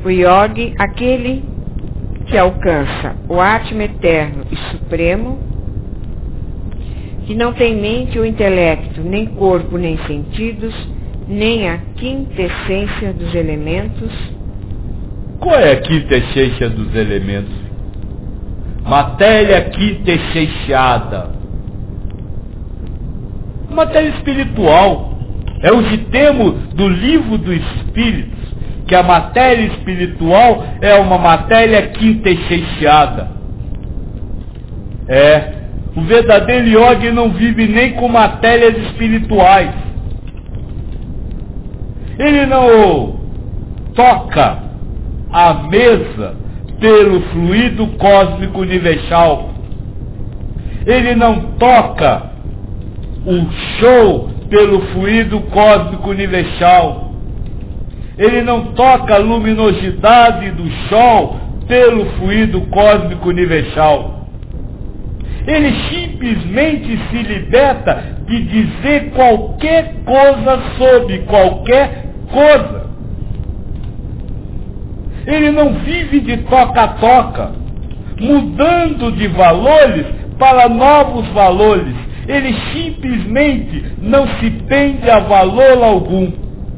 O yogi, aquele que alcança o Atma eterno e supremo, que não tem mente ou intelecto, nem corpo, nem sentidos, nem a quinta essência dos elementos. Qual é a quinta essência dos elementos? Matéria quinta essenciada. Matéria espiritual. É o que temos do livro dos Espíritos, que a matéria espiritual é uma matéria quinta essenciada. O verdadeiro yogi não vive nem com matérias espirituais. Ele não toca a mesa pelo fluido cósmico universal. Ele não toca o show pelo fluido cósmico universal. Ele não toca a luminosidade do sol pelo fluido cósmico universal. Ele simplesmente se liberta de dizer qualquer coisa sobre qualquer coisa. Ele não vive de toca-toca, mudando de valores para novos valores. Ele simplesmente não se prende a valor algum.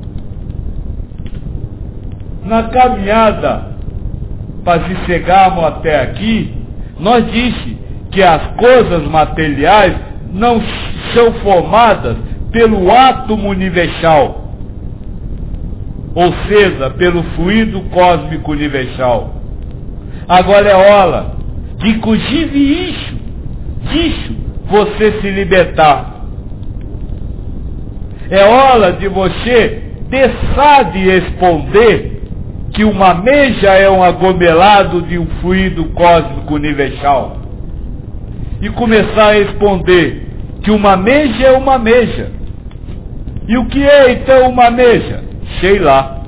Na caminhada para se chegarmos até aqui, nós disse que as coisas materiais não são formadas pelo átomo universal, ou seja, pelo fluido cósmico universal. Agora é hora de, inclusive disso, você se libertar. É hora de você deixar de responder que uma meja é um aglomerado de um fluido cósmico universal e começar a responder que uma meja é uma meja. E o que é então uma meja? Sei lá.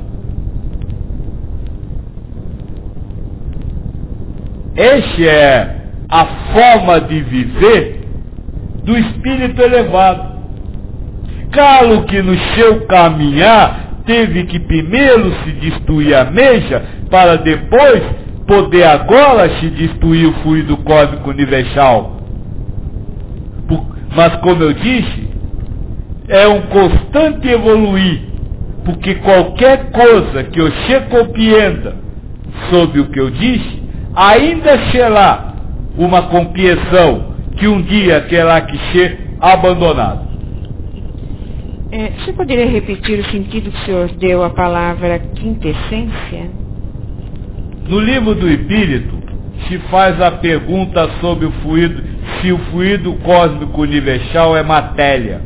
Esta é a forma de viver do espírito elevado. Claro que no seu caminhar teve que primeiro se destruir a meja para depois poder agora se destruir o fluido cósmico universal. Mas como eu disse, é um constante evoluir, porque qualquer coisa que você compreenda sobre o que eu disse, ainda será uma compreensão que um dia terá que ser abandonada. Você poderia repetir o sentido que o senhor deu à palavra quintessência? No livro do Espírito, se faz a pergunta sobre o fluido, se o fluido cósmico universal é matéria.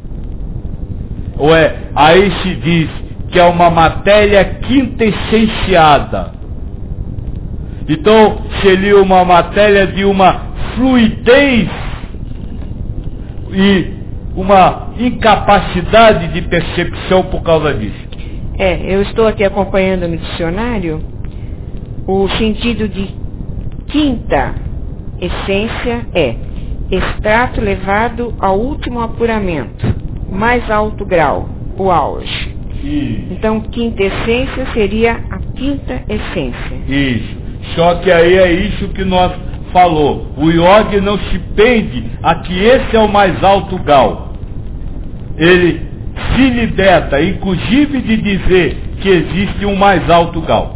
Aí se diz que é uma matéria quintessenciada. Então, seria uma matéria de uma fluidez e uma incapacidade de percepção por causa disso. Eu estou aqui acompanhando no dicionário o sentido de quinta essência é extrato levado ao último apuramento, mais alto grau, o auge. Isso. Então, quinta essência seria a quinta essência. Isso. Só que aí é isso que nós falou. O yogi não se prende a que esse é o mais alto grau. Ele se liberta, inclusive, de dizer que existe um mais alto grau.